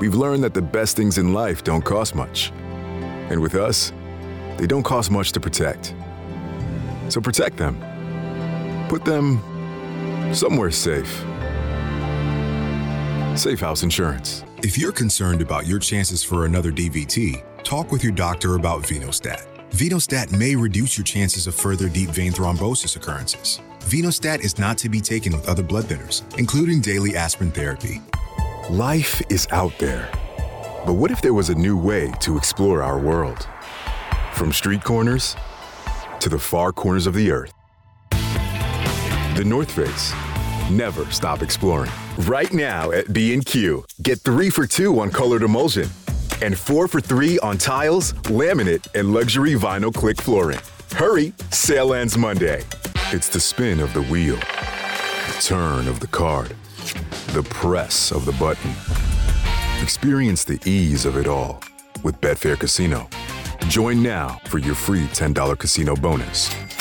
we've learned that the best things in life don't cost much. And with us, they don't cost much to protect. So protect them. Put them somewhere safe. Safe House Insurance. If you're concerned about your chances for another DVT, talk with your doctor about Venostat. Venostat may reduce your chances of further deep vein thrombosis occurrences. Venostat is not to be taken with other blood thinners, including daily aspirin therapy. Life is out there. But what if there was a new way to explore our world? From street corners to the far corners of the earth. The North Face. Never stop exploring. Right now at B&Q, get 3 for $2 on colored emulsion and 4 for $3 on tiles, laminate, and luxury vinyl click flooring. Hurry, sale ends Monday. It's the spin of the wheel, the turn of the card, the press of the button. Experience the ease of it all with Betfair Casino. Join now for your free $10 casino bonus.